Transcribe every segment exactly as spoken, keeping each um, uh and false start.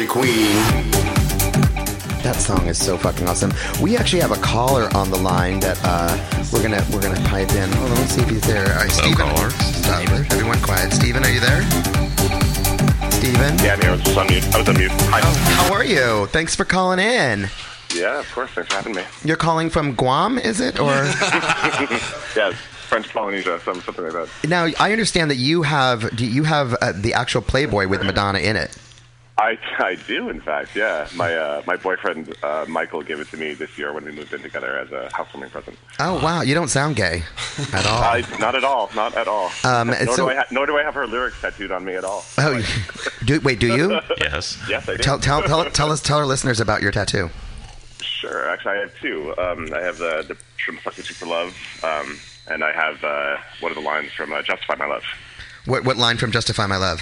queen. That song is so fucking awesome. We actually have a caller on the line that uh, we're gonna we're gonna pipe in. Hold on, let's see if he's there. All right, Steven. caller. Stop. Everyone quiet. Steven, are you there? Steven? Yeah, I'm here. I was just on mute. I was on mute. Hi. Oh, how are you? Thanks for calling in. Yeah, of course. Thanks for having me. You're calling from Guam, is it? Or Yeah, French Polynesia, some, something like that. now I understand that you have do you have uh, the actual Playboy with Madonna in it. I, I do, in fact, yeah. My uh, my boyfriend, uh, Michael, gave it to me this year when we moved in together as a housewarming present. Oh wow, you don't sound gay at all. I, not at all, not at all. Um, nor, so- do I ha- nor do I have her lyrics tattooed on me at all. Oh, do wait, do you? Yes. Yes, I do. Tell tell tell tell us tell our listeners about your tattoo. Sure. Actually, I have two. Um, I have the, the from Fuck You for Love, um, and I have uh, one of the lines from uh, Justify My Love. What what line from Justify My Love?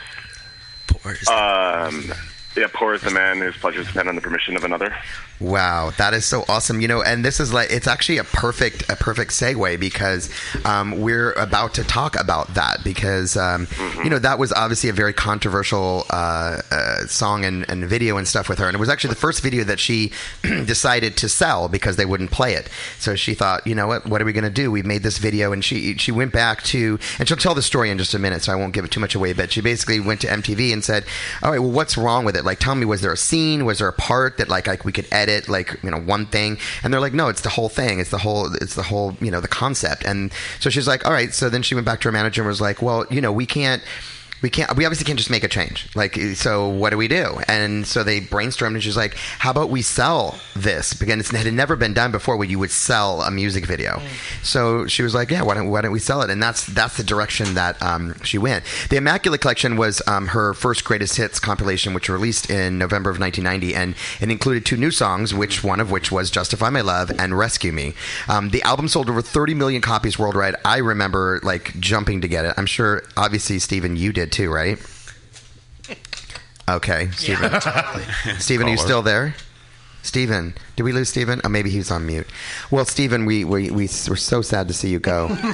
Um, yeah, poor is the man whose pleasures depend on the permission of another. Wow, that is so awesome. You know, and this is like, it's actually a perfect, a perfect segue because um, we're about to talk about that because, um, mm-hmm. you know, that was obviously a very controversial uh, uh, song and, and video and stuff with her. And it was actually the first video that she decided to sell because they wouldn't play it. So she thought, you know what, what are we going to do? We made this video, and she, she went back to, and she'll tell the story in just a minute, so I won't give it too much away, but she basically went to M T V and said, all right, well, what's wrong with it? Like, tell me, was there a scene? Was there a part that like, like we could edit? It like, you know, one thing, and they're like, no, it's the whole thing, it's the whole it's the whole you know, the concept. And so she's like, all right. So then she went back to her manager and was like, well, you know, we can't we can't we obviously can't just make a change, like, so what do we do? And so they brainstormed, and she's like, how about we sell this? Because it had never been done before where you would sell a music video. Mm. So she was like, yeah, why don't why don't we sell it? And that's that's the direction that um, she went. The Immaculate Collection was um, her first greatest hits compilation, which was released in November of nineteen ninety, and it included two new songs, which one of which was Justify My Love and Rescue Me. Um, the album sold over thirty million copies worldwide. I remember like jumping to get it. I'm sure, obviously, Stephen, you did too, right? Okay, Stephen. Yeah. Stephen, are you still there? Stephen, did we lose Stephen? Oh, maybe he's on mute. Well, Stephen, we, we, we, we're so sad to see you go. Sorry,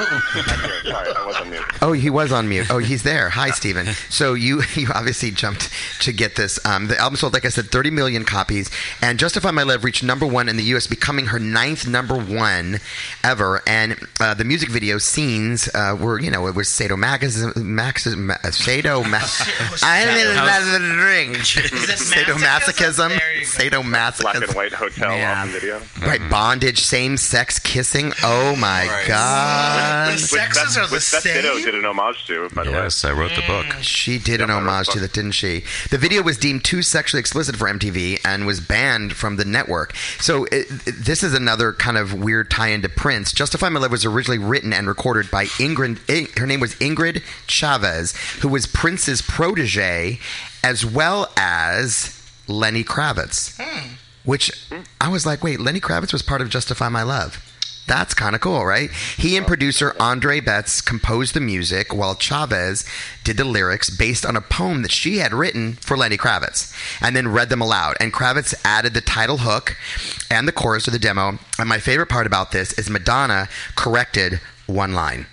I was on mute. Oh, he was on mute. Oh, he's there. Hi, Stephen. So you you obviously jumped to get this. Um, the album sold, like I said, thirty million copies, and Justify My Love reached number one in the U S, becoming her ninth number one ever. And uh, the music video scenes uh, were, you know, it was sadomasochism, Max, ma, sado, ma, I didn't have a drink. Sadomasochism, sadomasochism. Black and white hotel yeah. off video. Right, bondage, same-sex kissing. Oh my right. God! The sexes are the which same. That video did an homage to, by the way. Yes, I wrote the book. She did an homage to that, didn't she? The video was deemed too sexually explicit for M T V and was banned from the network. So it, it, this is another kind of weird tie-in to Prince. Justify My Love was originally written and recorded by Ingrid. Her name was Ingrid Chavez, who was Prince's protege, as well as Lenny Kravitz. Hmm. Which I was like, wait, Lenny Kravitz was part of Justify My Love. That's kind of cool, right? He and producer Andre Betts composed the music, while Chavez did the lyrics based on a poem that she had written for Lenny Kravitz, and then read them aloud. And Kravitz added the title hook and the chorus to the demo. And my favorite part about this is Madonna corrected one line,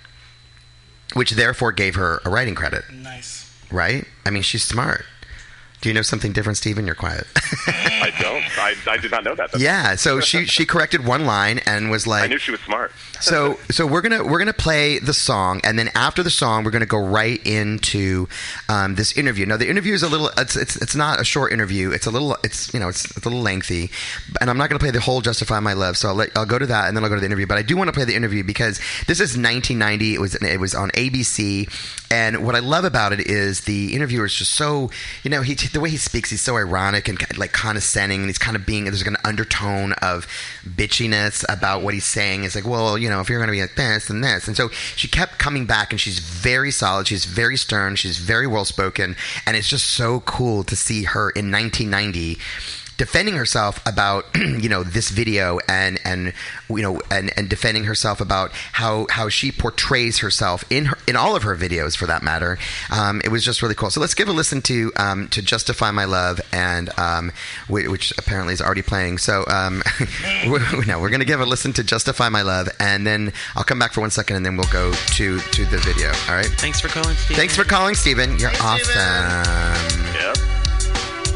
which therefore gave her a writing credit. Nice. Right? I mean, she's smart. Do you know something different, Stephen? You're quiet. I don't. I, I did not know that. That's yeah, so she she corrected one line and was like, I knew she was smart. so so we're gonna we're gonna play the song, and then after the song, we're gonna go right into um, this interview. Now, the interview is a little it's it's it's not a short interview. It's a little it's you know it's, it's a little lengthy, and I'm not gonna play the whole Justify My Love. So I'll let, I'll go to that, and then I'll go to the interview. But I do want to play the interview because this is nineteen ninety. It was it was on A B C, and what I love about it is the interviewer is just so, you know, he the way he speaks, he's so ironic and like condescending, and he's kind of being, there's like an undertone of bitchiness about what he's saying. It's like, well, you know, if you're going to be like this and this. And so she kept coming back, and she's very solid. She's very stern. She's very well spoken. And it's just so cool to see her in nineteen ninety defending herself about, you know, this video, and and you know and, and defending herself about how, how she portrays herself in her, in all of her videos, for that matter. Um, it was just really cool. So let's give a listen to um, to Justify My Love, and um, which apparently is already playing. So um, we're, no, we're going to give a listen to Justify My Love, and then I'll come back for one second, and then we'll go to to the video. All right. Thanks for calling, Stephen. Thanks for calling, Stephen. You're Thanks, awesome. Yep.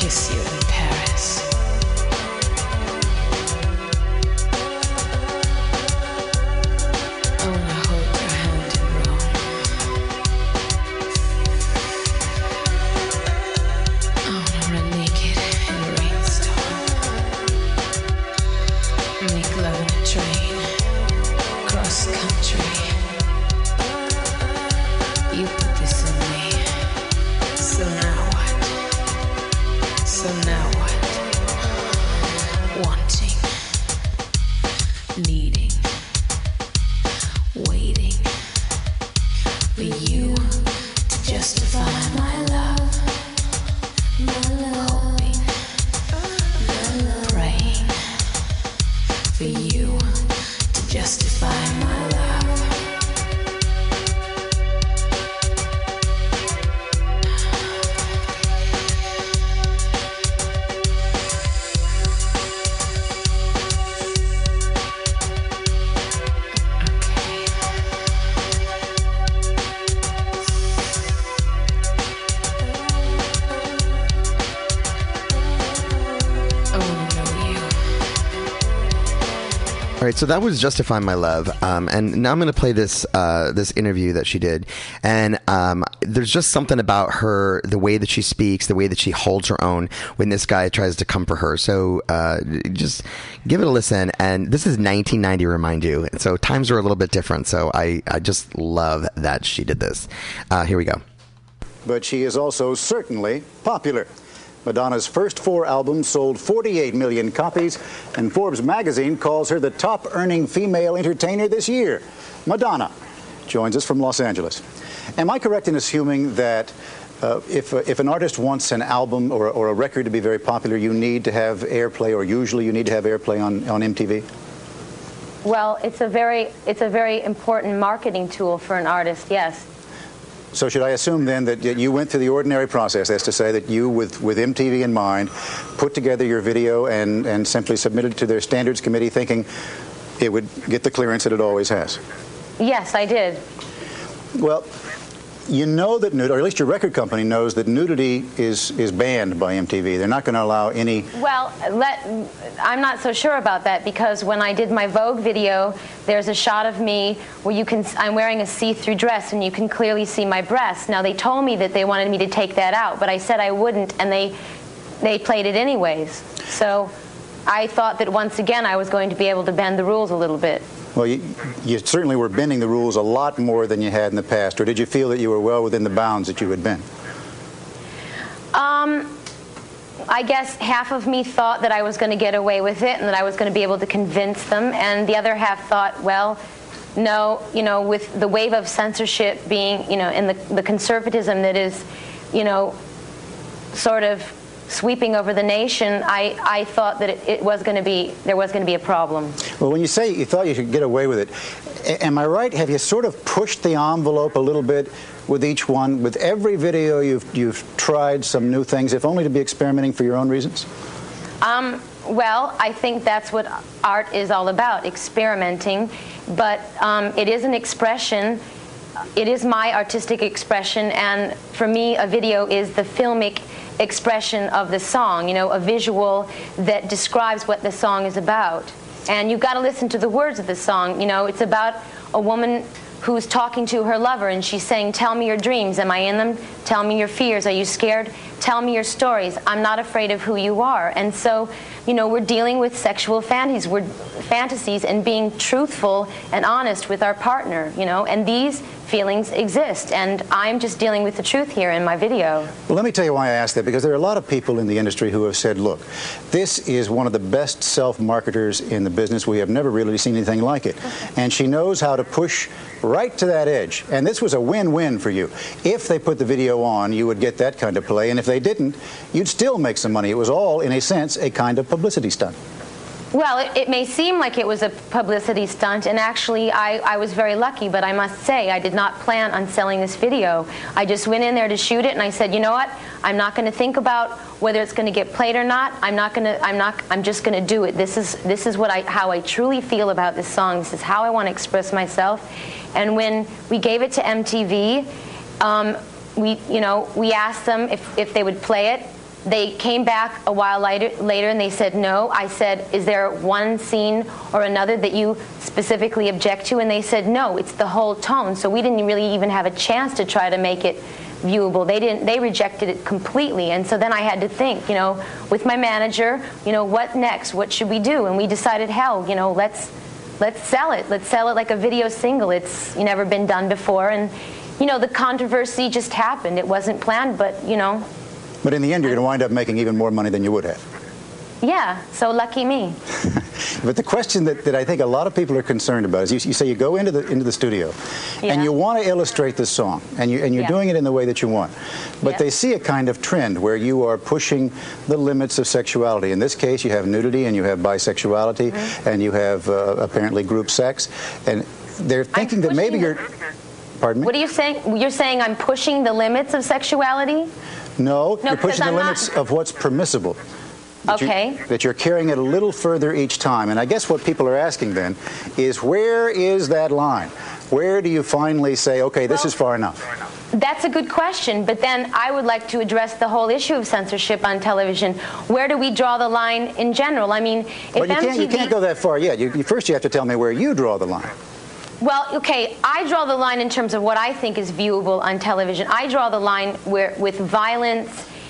kiss you in Paris. I wanna hold your hand in Rome. I wanna run naked in a rainstorm. Make love in a train, cross country. You put this in me. So now what? So now what? Wanting, needing, waiting for you to justify my love. Hoping, praying for you to justify my love. All right, so that was "Justify My Love," um, and now I'm going to play this uh, this interview that she did, and um, there's just something about her, the way that she speaks, the way that she holds her own when this guy tries to come for her. So uh, just give it a listen, and this is nineteen ninety, remind you, so times are a little bit different. So I I just love that she did this. Uh, here we go. But she is also certainly popular. Madonna's first four albums sold forty-eight million copies, and Forbes magazine calls her the top-earning female entertainer this year. Madonna joins us from Los Angeles. Am I correct in assuming that uh, if, uh, if an artist wants an album or, or a record to be very popular, you need to have airplay, or usually you need to have airplay on, on M T V? Well, it's a very, it's a very important marketing tool for an artist, yes. So should I assume then that you went through the ordinary process, that's to say that you, with, with M T V in mind, put together your video and, and simply submitted it to their standards committee thinking it would get the clearance that it always has? Yes, I did. Well, you know that nudity, or at least your record company knows that nudity is, is banned by M T V. They're not going to allow any... Well, let, I'm not so sure about that, because when I did my Vogue video, there's a shot of me where you can, I'm wearing a see-through dress and you can clearly see my breasts. Now, they told me that they wanted me to take that out, but I said I wouldn't, and they, they played it anyways. So I thought that once again I was going to be able to bend the rules a little bit. Well, you, you certainly were bending the rules a lot more than you had in the past, or did you feel that you were well within the bounds that you had been? Um, I guess half of me thought that I was going to get away with it and that I was going to be able to convince them, and the other half thought, well, no, you know, with the wave of censorship being, you know, and the, the conservatism that is, you know, sort of sweeping over the nation, I, I thought that it, it was going to be, there was going to be a problem. Well, when you say you thought you could get away with it, a- am I right? Have you sort of pushed the envelope a little bit with each one? With every video you've, you've tried some new things, if only to be experimenting for your own reasons? Um, well, I think that's what art is all about, experimenting. But um, it is an expression. It is my artistic expression, and for me, a video is the filmic expression of the song, you know, a visual that describes what the song is about. And you've got to listen to the words of the song. You know, it's about a woman who's talking to her lover, and she's saying, tell me your dreams, am I in them? Tell me your fears, are you scared? Tell me your stories, I'm not afraid of who you are. And so, you know, we're dealing with sexual fantasies, we're fantasies and being truthful and honest with our partner, you know, and these feelings exist, and I'm just dealing with the truth here in my video. Well, let me tell you why I asked that, because there are a lot of people in the industry who have said, look, this is one of the best self-marketers in the business. We have never really seen anything like it. And she knows how to push right to that edge. And this was a win-win for you. If they put the video on, you would get that kind of play, and if they didn't, you'd still make some money. It was all, in a sense, a kind of publicity stunt. Well, it, it may seem like it was a publicity stunt, and actually I, I was very lucky, but I must say I did not plan on selling this video. I just went in there to shoot it, and I said, you know what, I'm not going to think about whether it's going to get played or not. I'm not going to, I'm not, I'm just going to do it. This is, this is what I, how I truly feel about this song. This is how I want to express myself. And when we gave it to M T V, um, we, you know, we asked them if, if they would play it. they came back a while later, later and they said no. I said, is there one scene or another that you specifically object to? And they said no, it's the whole tone. So we didn't really even have a chance to try to make it viewable. They didn't. They rejected it completely. And so then I had to think, you know, with my manager, you know, what next? What should we do? And we decided, hell, you know, let's let's sell it. Let's sell it like a video single. It's never been done before. And you know, the controversy just happened. It wasn't planned, but, you know. But in the end, you're going to wind up making even more money than you would have. Yeah, so lucky me. But the question that, that I think a lot of people are concerned about is you, you say you go into the into the studio Yeah. and you want to illustrate this song, and, you, and you're Yeah. doing it in the way that you want. But Yeah. they see a kind of trend where you are pushing the limits of sexuality. In this case, you have nudity and you have bisexuality Mm-hmm. and you have uh, apparently group sex. And they're thinking that maybe pushing you're... Pardon me? What are you saying? You're saying I'm pushing the limits of sexuality? No, No, you're pushing because the I'm limits not- of what's permissible. That you- Okay. that you're carrying it a little further each time. And I guess what people are asking then is, where is that line? Where do you finally say, okay, this Well- is far enough? That's a good question, but then I would like to address the whole issue of censorship on television. Where do we draw the line in general? I mean, if But you M T V... can't, you can't go that far yet. You, you, first, you have to tell me where you draw the line. Well, okay, I draw the line in terms of what I think is viewable on television. I draw the line where with violence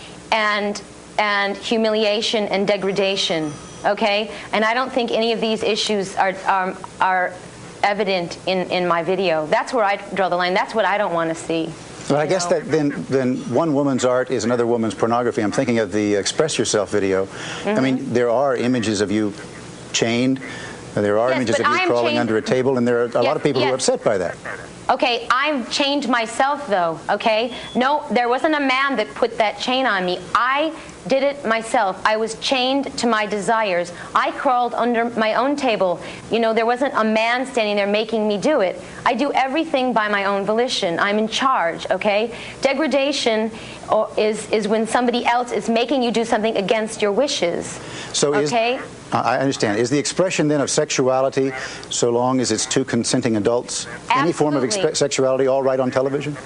and and humiliation and degradation, okay? And I don't think any of these issues are are, are evident in, in my video. That's where I draw the line. That's what I don't want to see. But I you guess know? that then, then one woman's art is another woman's pornography. I'm thinking of the Express Yourself video. Mm-hmm. I mean, there are images of you chained. There are Yes, images but of you I'm crawling chained- under a table, and there are a lot Yes, of people who are yes. upset by that. Okay, I've chained myself though, okay? No, there wasn't a man that put that chain on me. I did it myself. I was chained to my desires. I crawled under my own table. You know, there wasn't a man standing there making me do it. I do everything by my own volition. I'm in charge, okay? Degradation or, is, is when somebody else is making you do something against your wishes. So is, Okay. I understand. Is the expression then of sexuality, so long as it's two consenting adults, any form of Absolutely. expe- sexuality, all right on television?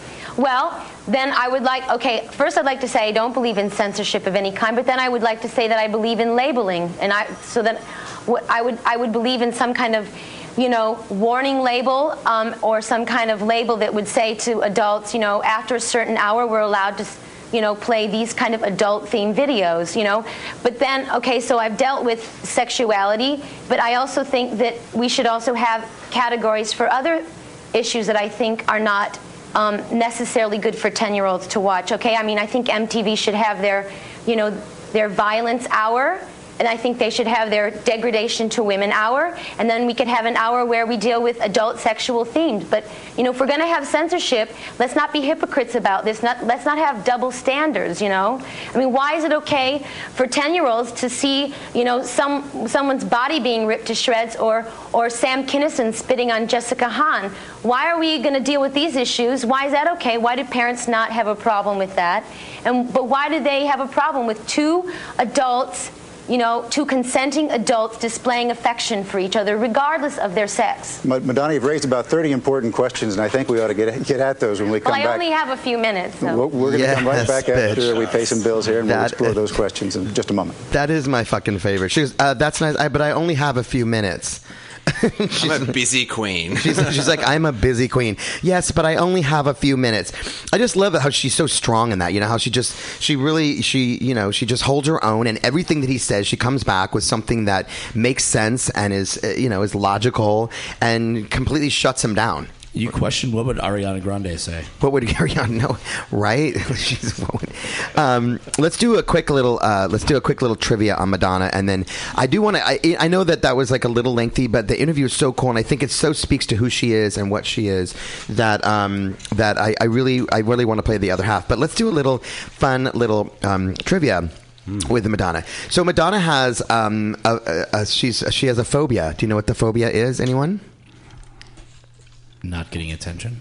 Well, then I would like, okay, first I'd like to say I don't believe in censorship of any kind, but then I would like to say that I believe in labeling. And I, so that what I would, I would believe in some kind of, you know, warning label um, or some kind of label that would say to adults, you know, after a certain hour we're allowed to, you know, play these kind of adult-themed videos, you know. But then, okay, so I've dealt with sexuality, but I also think that we should also have categories for other issues that I think are not um, necessarily good for ten-year-olds to watch, okay? I mean, I think M T V should have their, you know, their violence hour, and I think they should have their degradation to women hour, and then we could have an hour where we deal with adult sexual themes. But, you know, if we're going to have censorship, let's not be hypocrites about this. Not, let's not have double standards, you know? I mean, why is it okay for ten-year-olds to see, you know, some someone's body being ripped to shreds or, or Sam Kinison spitting on Jessica Hahn? Why are we going to deal with these issues? Why is that okay? Why do parents not have a problem with that? And but why do they have a problem with two adults, you know, two consenting adults displaying affection for each other, regardless of their sex? Ma- Madonna, you've raised about thirty important questions, and I think we ought to get get at those when we come Well, I back. only have a few minutes. So. We're, we're going to come right Yes, back after bitch. we pay some bills here, and we'll That- explore those questions in just a moment. That is my fucking favorite. She goes, uh, that's nice, I, but I only have a few minutes. she's, I'm a busy queen. she's, she's like, I'm a busy queen. Yes, but I only have a few minutes. I just love how she's so strong in that. You know, how she just, she really, she, you know, she just holds her own, and everything that he says, she comes back with something that makes sense and is, uh, you know, is logical and completely shuts him down. You questioned what would Ariana Grande say? What would Ariana know? Right? She's, what would, um, let's do a quick little. Uh, let's do a quick little trivia on Madonna, and then I do want to. I, I know that that was like a little lengthy, but the interview is so cool, and I think it so speaks to who she is and what she is that um, that I, I really, I really want to play the other half. But let's do a little fun little um, trivia. With Madonna, so Madonna has um, a, a, a, she's she has a phobia. Do you know what the phobia is? Anyone? Not getting attention.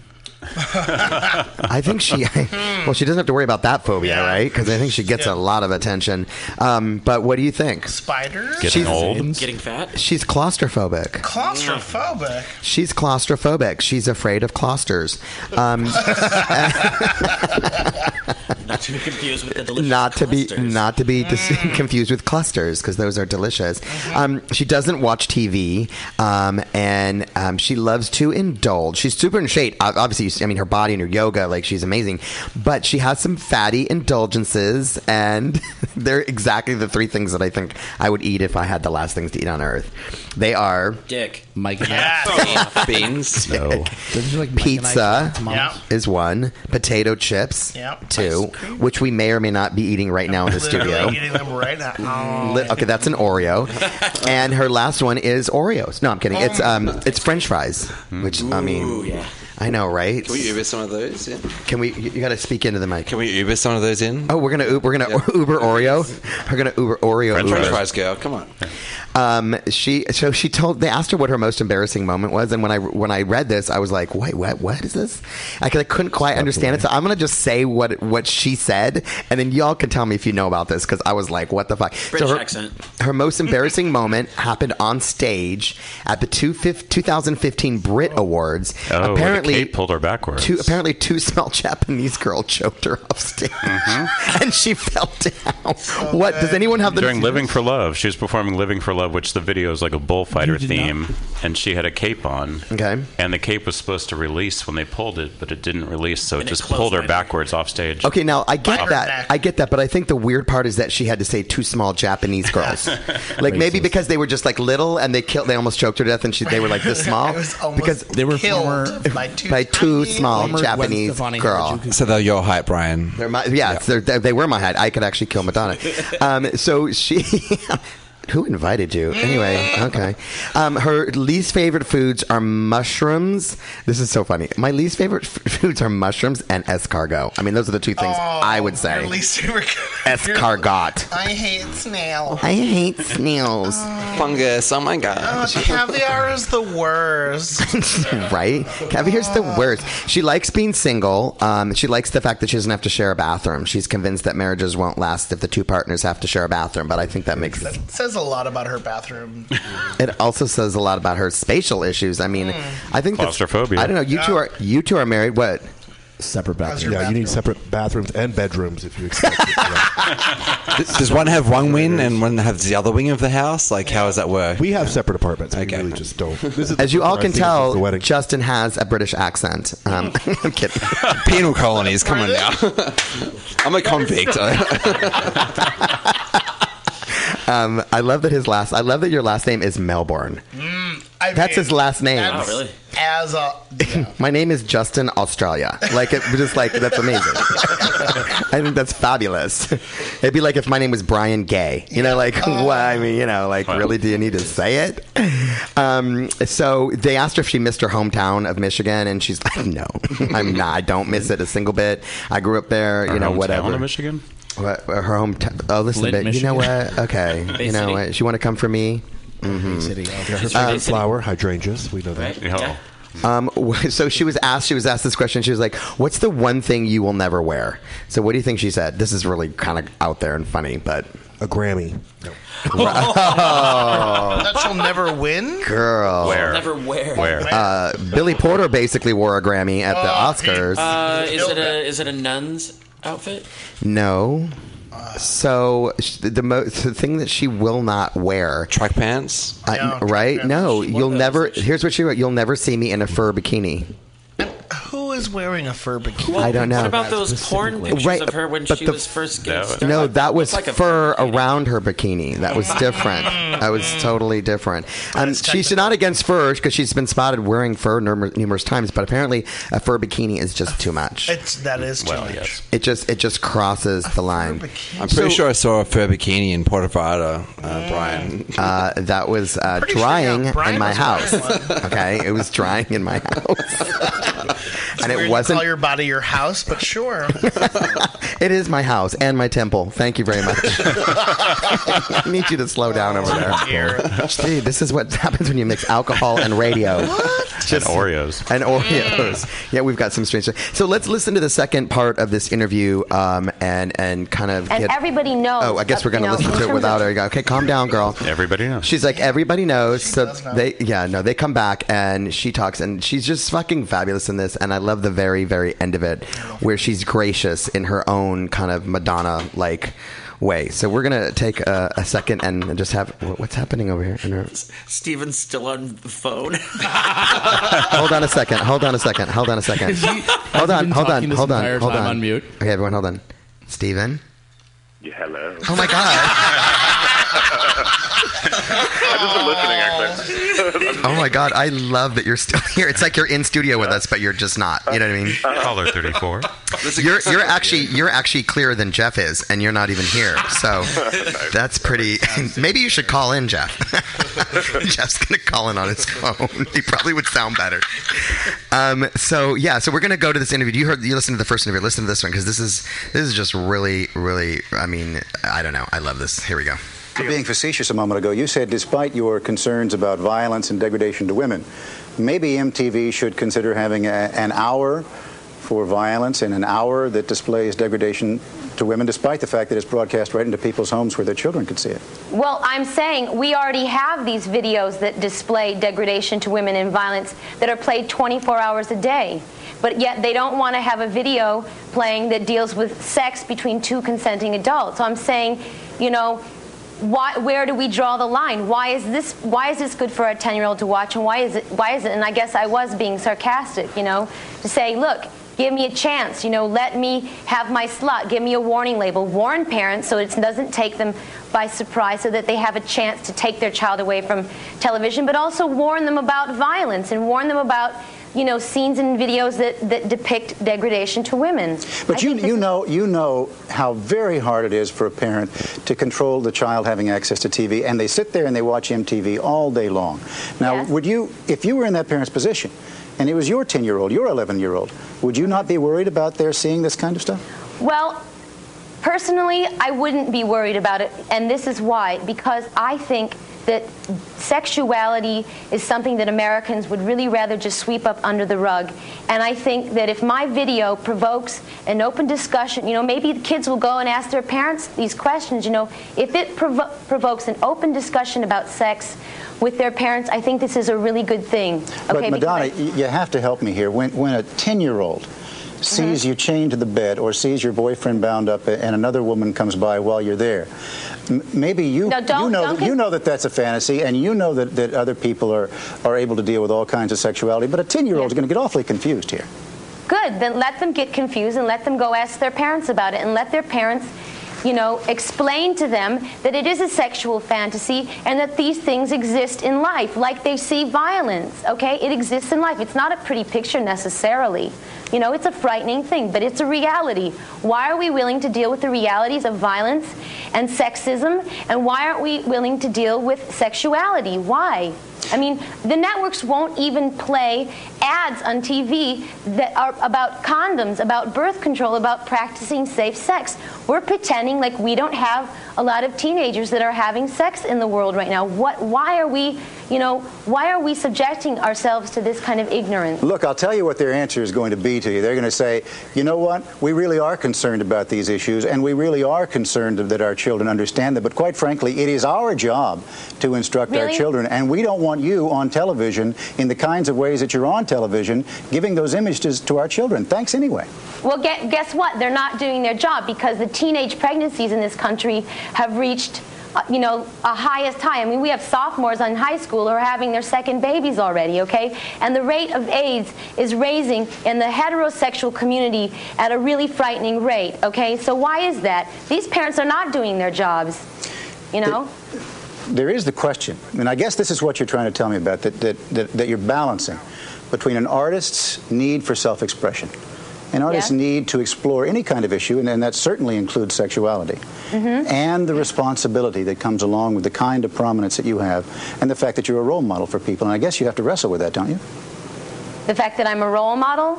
I think she, well, she doesn't have to worry about that phobia, Yeah. right? Because I think she gets Yeah. a lot of attention. Um, but what do you think? Spiders? Getting She's- old. Getting fat? She's claustrophobic. Claustrophobic. She's claustrophobic. She's afraid of clausters. Um, Not to be confused with the delicious not to be clusters. not to be dis- confused with clusters because those are delicious. Um, she doesn't watch T V, um, and um, she loves to indulge. She's super in shape. Ob- Obviously, you see- I mean, her body and her yoga, like she's amazing. But she has some fatty indulgences, and they're exactly the three things that I think I would eat if I had the last things to eat on earth. They are Dick. Mike and Yeah. Beans. No. Don't you like Mike and pizza Ike's moms? Yeah. is one, potato chips Yep. two, which we may or may not be eating right now in the studio. Literally eating them right now. Oh. Li- Okay, that's an Oreo, and her last one is Oreos. No, I'm kidding. It's um, it's French fries, which I mean, Ooh, yeah. I know, right? Can we Uber some of those? Yeah. Can we? You, you got to speak into the mic. Can we Uber some of those in? Oh, we're gonna u- we're gonna Yeah. Uber Oreo. We're gonna Uber Oreo. French Uber. fries, girl. Come on. Um, she so she told they asked her what her most embarrassing moment was, and when I when I read this, I was like, wait, what? What is this? I, I couldn't quite understand it, so I'm gonna just say what what she said, and then y'all can tell me if you know about this because I was like, what the fuck? British so her, accent. her most embarrassing moment happened on stage at the two fif- twenty fifteen Brit Awards. Oh, where the apparently, cape pulled her backwards. Two, apparently, two small Japanese girl choked her off stage, and she fell down. what does anyone have the During Living for Love, she was performing Living for Love, which the video is like a bullfighter You did theme, and she had a cape on. Okay. And the cape was supposed to release when they pulled it, but it didn't release, so it And it just closed pulled her right backwards off stage. Okay, now I get Her that. neck. I get that, but I think the weird part is that she had to say two small Japanese girls. Like maybe Racist. because they were just like little and they killed, they almost choked her to death, and she, they were like this small I was almost because They were killed former- by two, by two tiny- small Former Japanese Gwen Stefani girl. Harajuku. So they're your height, Brian. They're my, yeah, They're, they they were my height. I could actually kill Madonna. Um, so she. Who invited you? Anyway, okay. Um, her least favorite foods are mushrooms. This is so funny. My least favorite f- foods are mushrooms and escargot. I mean, those are the two things Oh, I would say. Your least favorite. Escargot. I hate snail. I hate snails. Fungus. Oh my god. Oh, caviar is the worst. Right? Caviar's the worst. She likes being single. Um, she likes the fact that she doesn't have to share a bathroom. She's convinced that marriages won't last if the two partners have to share a bathroom, but I think that makes That says a lot about her bathroom. it also says a lot about her spatial issues. I mean, I think that's- Claustrophobia. I don't know. You two are you two are married. What? Separate How's bathroom. your Yeah, you need bathroom? separate bathrooms and bedrooms if you expect it. Yeah. Does one have one wing and one have the other wing of the house? Like, how does that work? We have separate apartments. We Okay. really just don't. This is As you the all first can one I've seen since tell, the wedding. Justin has a British accent. Um, I'm kidding. Penal colonies. Come on now. I'm a convict. Um, I love that his last. I love that your last name is Melbourne. I That's mean, his last name. that's Oh, really? As a yeah. My name is Justin Australia. Like it just like that's amazing. I think that's fabulous. It'd be like if my name was Brian Gay. You know, like Oh. what I mean, you know, like really do you need to say it? Um, so they asked her if she missed her hometown of Michigan, and she's like, no, I'm not. I don't miss it a single bit. I grew up there, Her you know, hometown whatever. of Michigan? What, her hometown. Oh, listen, Flint, babe, you know Michigan. what? Okay, Bay you know City. what? You want to come for me? City. Yeah, her Uh, favorite flower, hydrangeas. We know that. Right? Oh. Um, so she was asked. She was asked this question. She was like, "What's the one thing you will never wear?" So what do you think she said? This is really kind of out there and funny, but A Grammy. No. That she'll never win. girl, Where? Never wear. Where? Uh, Billy Porter basically wore a Grammy at the Oh, Oscars. Uh, is Killed it a is it a nun's outfit? no. So sh- the mo- the thing that she will not wear, Track pants. I- Yeah, right? track No, pants. you'll What never. else? Here's what she wrote: you'll never see me in a fur bikini. Who is wearing a fur bikini? I don't know. What about those porn pictures Right, of her when but she the- was first getting No. started? No, that was Looks like a fur bikini. around her bikini. That was different. That was totally different. Um, is she's not against fur because she's been spotted wearing fur numer- numerous times, but apparently a fur bikini is just too much. It's that is too Well, much. yes. It just it just crosses the line. Bikini. I'm pretty So- sure I saw a fur bikini in Puerto Vallarta, uh, Brian. Uh, that was uh, Pretty sure, drying yeah, Brian in my was house. wearing one. Okay, it was drying in my house, and Weird it to wasn't. call your body your house, but sure. It is my house and my temple. Thank you very much. I need you to slow down over So there. there. See, this is what happens when you mix alcohol and radio. Just, and Oreos. And Oreos. Yeah, we've got some strange stuff. So let's listen to the second part of this interview um, and and kind of And get... everybody knows. Oh, I guess uh, we're going to you know, listen in to it terms without of- her. Okay, calm down, girl. Everybody knows. She's like, everybody knows. So does know. they, yeah, no, they come back and she talks and she's just fucking fabulous in this. And I love the very, very end of it where she's gracious in her own kind of Madonna-like way. So we're going to take a, a second and just have, what's happening over here? In her... Steven's still on the phone. Hold on a second. Hold on a second. Hold on a second. Hold on. Hold on. Hold on. Hold on. on mute? Okay, everyone, hold on. Steven? Yeah, hello. Oh my God. I've just been listening, actually. Oh my God, I love that you're still here. It's like you're in studio with us, but you're just not. You know what I mean? Caller thirty-four. You're you're actually you're actually clearer than Jeff is, and you're not even here. So that's pretty. Maybe you should call in, Jeff. Jeff's gonna call in on his phone. He probably would sound better. Um. So yeah. So we're gonna go to this interview. You heard you listened to the first interview. Listen to this one because this is this is just really really. I mean, I don't know. I love this. Here we go. Being facetious a moment ago, you said despite your concerns about violence and degradation to women, maybe M T V should consider having a, an hour for violence and an hour that displays degradation to women, despite the fact that it's broadcast right into people's homes where their children could see it. Well, I'm saying we already have these videos that display degradation to women and violence that are played twenty-four hours a day. But yet they don't want to have a video playing that deals with sex between two consenting adults. So I'm saying, you know, why, where do we draw the line? Why is this? Why is this good for a ten-year-old to watch, and why is it? Why is it? And I guess I was being sarcastic, you know, to say, look, give me a chance, you know, let me have my slot, give me a warning label, warn parents so it doesn't take them by surprise, so that they have a chance to take their child away from television, but also warn them about violence and warn them about, you know, scenes and videos that, that depict degradation to women. But you, you know you know how very hard it is for a parent to control the child having access to T V, and they sit there and they watch M T V all day long. Now, Yes. would you, if you were in that parent's position, and it was your ten-year-old, your eleven-year-old, would you not be worried about their seeing this kind of stuff? Well, personally, I wouldn't be worried about it, and this is why. Because I think that sexuality is something that Americans would really rather just sweep up under the rug. And I think that if my video provokes an open discussion, you know, maybe the kids will go and ask their parents these questions, you know, if it provo- provokes an open discussion about sex with their parents, I think this is a really good thing. But Okay, Madonna, because I- y- you have to help me here. When, when a ten-year-old sees Mm-hmm. you chained to the bed or sees your boyfriend bound up and another woman comes by while you're there, m- maybe you, No, don't- you, know, don't that, you get- know that that's a fantasy, and you know that, that other people are, are able to deal with all kinds of sexuality, but a ten-year-old is Yeah. going to get awfully confused here. Good, then let them get confused and let them go ask their parents about it, and let their parents, you know, explain to them that it is a sexual fantasy and that these things exist in life, like they see violence, okay? It exists in life. It's not a pretty picture necessarily. You know, it's a frightening thing, but it's a reality. Why are we willing to deal with the realities of violence and sexism, and why aren't we willing to deal with sexuality? Why? I mean, the networks won't even play ads on T V that are about condoms, about birth control, about practicing safe sex. We're pretending like we don't have a lot of teenagers that are having sex in the world right now. What? Why are we, you know, why are we subjecting ourselves to this kind of ignorance? Look, I'll tell you what their answer is going to be to you. They're going to say, you know what, we really are concerned about these issues, and we really are concerned that our children understand them. But quite frankly, it is our job to instruct our Really? children, and we don't want you on television in the kinds of ways that you're on television, giving those images to our children. Thanks anyway. Well, get, guess what? They're not doing their job, because the teenage pregnancies in this country have reached, uh, you know, a highest high. I mean, we have sophomores in high school who are having their second babies already, okay? And the rate of AIDS is raising in the heterosexual community at a really frightening rate, okay? So why is that? These parents are not doing their jobs, you know? There is the question, and I guess this is what you're trying to tell me about, that, that, that, that you're balancing between an artist's need for self-expression, an artist's Yeah. need to explore any kind of issue, and, and that certainly includes sexuality, Mm-hmm. and the responsibility that comes along with the kind of prominence that you have, and the fact that you're a role model for people. And I guess you have to wrestle with that, don't you? The fact that I'm a role model?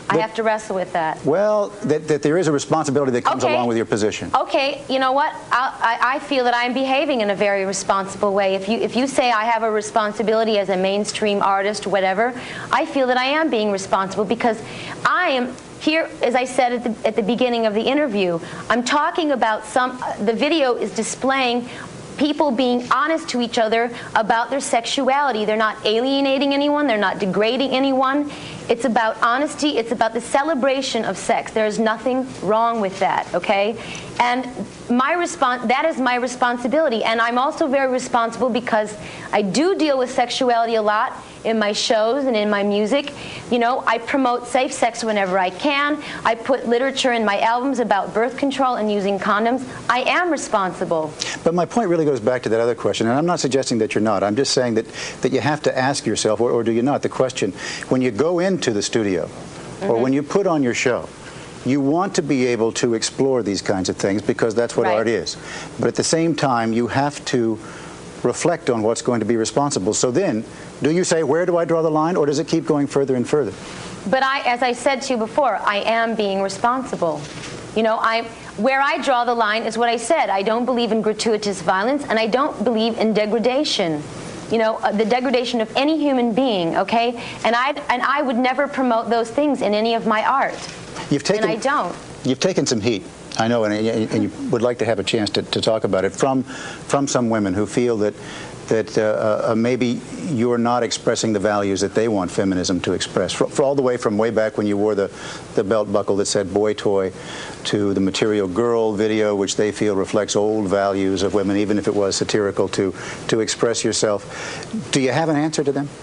I have to wrestle with that. Well, that, that there is a responsibility that comes Okay. along with your position. Okay, you know what? I, I, I feel that I'm behaving in a very responsible way. If you if you say I have a responsibility as a mainstream artist, whatever, I feel that I am being responsible because I am here, as I said at the, at the beginning of the interview, I'm talking about some, the video is displaying people being honest to each other about their sexuality. They're not alienating anyone. They're not degrading anyone. It's about honesty. It's about the celebration of sex. There is nothing wrong with that, okay? And my response, that is my responsibility. And I'm also very responsible because I do deal with sexuality a lot in my shows and in my music. You know, I promote safe sex whenever I can. I put literature in my albums about birth control and using condoms. I am responsible. But my point really goes back to that other question, and I'm not suggesting that you're not. I'm just saying that, that you have to ask yourself, or, or do you not, the question, when you go into the studio, Mm-hmm. or when you put on your show, you want to be able to explore these kinds of things because that's what Right. art is. But at the same time, you have to reflect on what's going to be responsible. So then, do you say, where do I draw the line, or does it keep going further and further? But I, as I said to you before, I am being responsible. You know, I, where I draw the line is what I said. I don't believe in gratuitous violence, and I don't believe in degradation. You know, uh, the degradation of any human being, okay? And I, and I would never promote those things in any of my art. You've taken, and I don't. You've taken some heat, I know, and, and you would like to have a chance to, to talk about it from from some women who feel that that uh, uh, maybe you're not expressing the values that they want feminism to express. For, for all the way from way back when you wore the, the belt buckle that said boy toy, to the Material Girl video, which they feel reflects old values of women, even if it was satirical, to, to express yourself. Do you have an answer to them?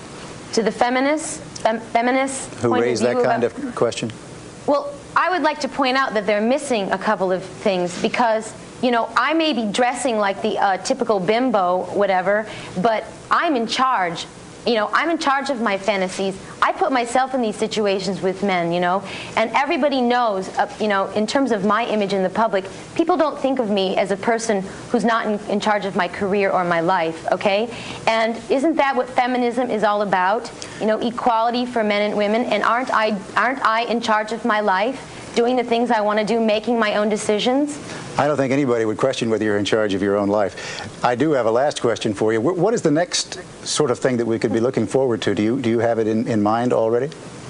To the feminists, fem, feminists Who point raise of that view kind about, of question? Well, I would like to point out that they're missing a couple of things because, you know, I may be dressing like the uh, typical bimbo, whatever, but I'm in charge. You know, I'm in charge of my fantasies. I put myself in these situations with men, you know, and everybody knows, uh, you know, in terms of my image in the public, people don't think of me as a person who's not in, in charge of my career or my life, okay? And isn't that what feminism is all about? You know, equality for men and women, and aren't I, aren't I in charge of my life, doing the things I want to do, making my own decisions? I don't think anybody would question whether you're in charge of your own life. I do have a last question for you. What is the next sort of thing that we could be looking forward to? Do you do you have it in, in mind already?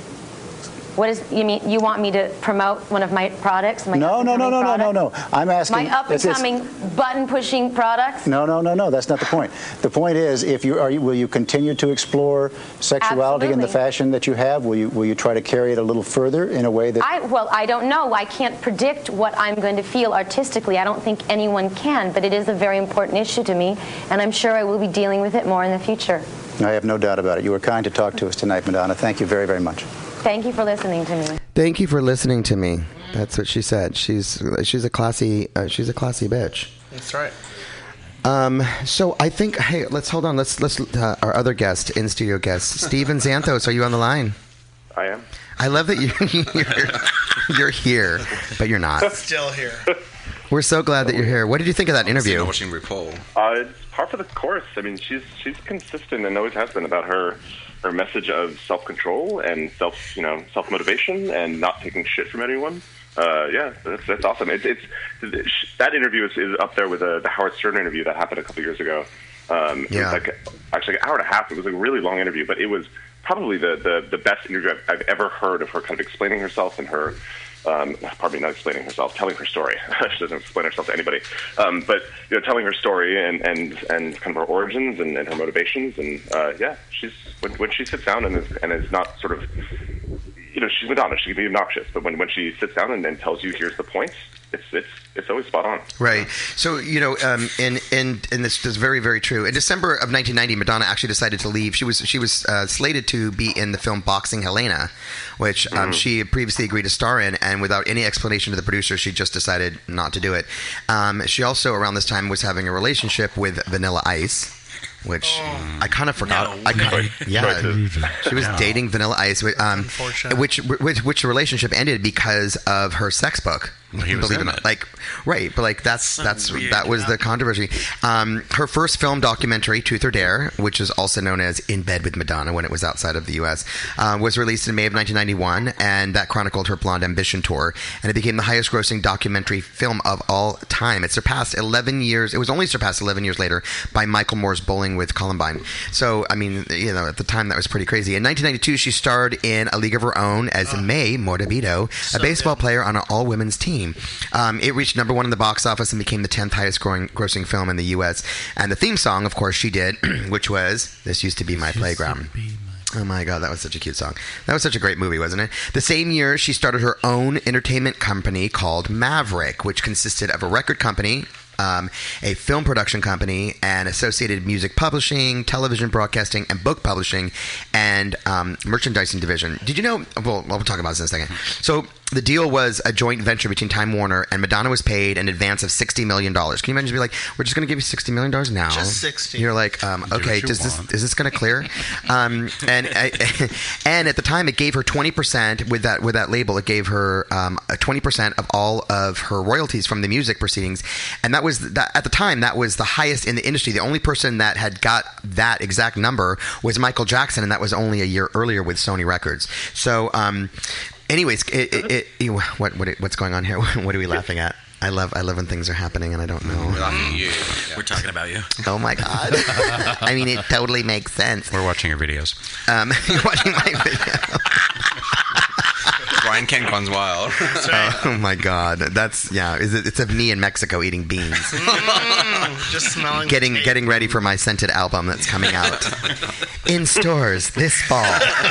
What is, you mean, you want me to promote one of my products? My No, no, no, no, no, no, no. I'm asking. My up-and-coming, button-pushing products? No, no, no, no. That's not the point. The point is, if you are, you, will you continue to explore sexuality in the Absolutely. fashion that you have? Will you will you try to carry it a little further in a way that? I, well, I don't know. I can't predict what I'm going to feel artistically. I don't think anyone can, but it is a very important issue to me, and I'm sure I will be dealing with it more in the future. I have no doubt about it. You were kind to talk to us tonight, Madonna. Thank you very, very much. Thank you for listening to me. Thank you for listening to me. That's what she said. She's she's a classy uh, she's a classy bitch. That's right. Um, so I think hey, let's hold on. Let's let's uh, our other guest, in studio guest, Steven Xanthos. Are you on the line? I am. I love that you you're, you're here, but you're not. Still here. We're so glad that you're here. What did you think of that interview? Watching RuPaul. Uh, it's par for the course. I mean, she's she's consistent and always has been about her her message of self-control and self, you know, self-motivation and not taking shit from anyone. Uh, yeah, that's, that's awesome. It's, it's that interview is, is up there with the, the Howard Stern interview that happened a couple years ago. Um, Yeah. It was like actually an hour and a half. It was a really long interview, but it was probably the the, the best interview I've, I've ever heard of her kind of explaining herself and her. Um, probably not explaining herself, telling her story. She doesn't explain herself to anybody. Um, but, you know, telling her story and, and, and kind of her origins and, and her motivations. And, uh, yeah, she's when, when she sits down and is, and is not sort of, you know, she's Madonna. She can be obnoxious. But when, when she sits down and, and tells you, here's the points, it's it's it's always spot on. Right. So, you know, um, and, and, and this is very, very true. In December of nineteen ninety, Madonna actually decided to leave. She was she was uh, slated to be in the film Boxing Helena, which um, Mm. she had previously agreed to star in, and without any explanation to the producer, she just decided not to do it. Um, she also, around this time, was having a relationship with Vanilla Ice. which I kind of forgot. No I kinda, way. yeah, Right. she was dating Vanilla Ice, whi- um, Unfortunate. which which which relationship ended because of her sex book. He was Believe in it or not. it. Like, right, but like that's So that's weird, that was yeah. the controversy. Um, her first film documentary, Truth or Dare, which is also known as In Bed with Madonna when it was outside of the U S, uh, was released in May of nineteen ninety-one, and that chronicled her Blonde Ambition tour, and it became the highest-grossing documentary film of all time. It surpassed eleven years. It was only surpassed eleven years later by Michael Moore's Bowling with Columbine. So, I mean, you know, at the time that was pretty crazy. In nineteen ninety-two, she starred in A League of Her Own as May Morabito, a baseball player on an all-women's team. Um, it reached number one in the box office and became the tenth highest growing, grossing film in the U S. And the theme song, of course, she did, which was This Used to Be My Playground. Oh my God, that was such a cute song. That was such a great movie, wasn't it? The same year, she started her own entertainment company called Maverick, which consisted of a record company, um, a film production company, and associated music publishing, television broadcasting, and book publishing, and um, merchandising division. Did you know? Well, we'll talk about this in a second. So the deal was a joint venture between Time Warner, and Madonna was paid an advance of sixty million dollars. Can you imagine? Be like, we're just going to give you sixty million dollars now. Just sixty. You're like, um, Do okay, what you does this want. is this going to clear? Um, and and at the time, it gave her twenty percent with that with that label. It gave her um, twenty percent of all of her royalties from the music proceedings, and that was that at the time that was the highest in the industry. The only person that had got that exact number was Michael Jackson, and that was only a year earlier with Sony Records. So, um, anyways, it, it, it, it, what what what's going on here? What are we laughing at? I love I love when things are happening and I don't know. We're talking about you. Oh my God! I mean, it totally makes sense. We're watching your videos. Um, you're watching my video. Brian Kent Guns Wild. Oh my God, that's yeah. Is it? It's of me in Mexico eating beans, Mm, just smelling. getting the tape. getting ready for my scented album that's coming out in stores this fall.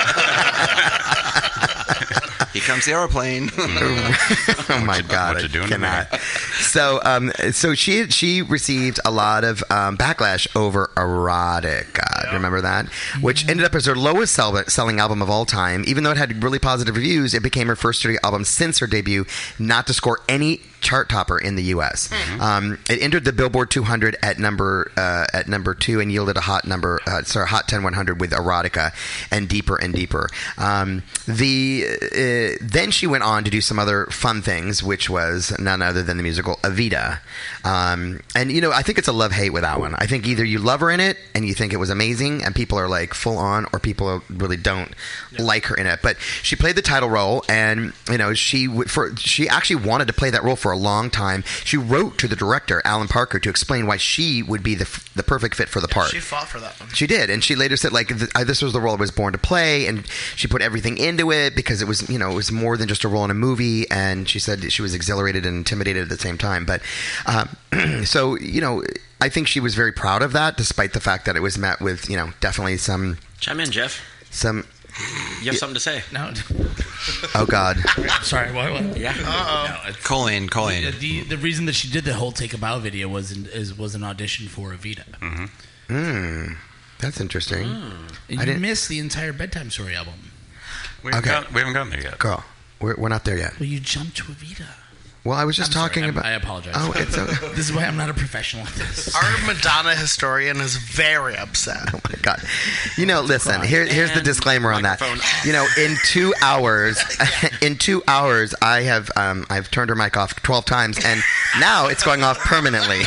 Here comes the aeroplane. Oh my God, what you I doing cannot. So, um, so she she received a lot of um, backlash over Erotica. Remember that? Which ended up as her lowest sell- selling album of all time. Even though it had really positive reviews, it became her first studio album since her debut not to score any chart topper in the U S. Um, it entered the Billboard two hundred at number uh, at number two and yielded a hot number, uh, sorry, hot ten one hundred with Erotica and Deeper and Deeper. Um, the uh, then she went on to do some other fun things, which was none other than the musical Evita. Um, and you know, I think it's a love hate with that one. I think either you love her in it and you think it was amazing, and people are like full on, or people really don't like her in it. But she played the title role, and you know, she w- for she actually wanted to play that role for a long time. She wrote to the director, Alan Parker, to explain why she would be the, f- the perfect fit for the part. She fought for that one. She did, and she later said, like, th- I, this was the role I was born to play, and she put everything into it because it was, you know, it was more than just a role in a movie, and she said she was exhilarated and intimidated at the same time. But, um, so, you know, I think she was very proud of that, despite the fact that it was met with, you know, definitely some... Chime in, Jeff. Some... You have something to say? No. Oh, God. Sorry, what? what? Yeah. Uh-oh. No, it's- Call in, call in. The, the the reason that she did the whole Take a Bow video was in, is was an audition for Evita. Mm-hmm. Mm, that's interesting. And I you didn't- missed the entire Bedtime Story album. We haven't, Okay. got, we haven't gotten there yet. Girl, we're, we're not there yet. Well, you jumped to Evita. Well, I was just I'm sorry, talking I'm- about... I apologize. Oh, it's okay. This is why I'm not a professional at this. Our Madonna historian is very upset. Oh my God! You know, listen. Here, here's the And disclaimer on that. microphone off. You know, in two hours, in two hours, I have um, I've turned her mic off twelve times, and now it's going off permanently.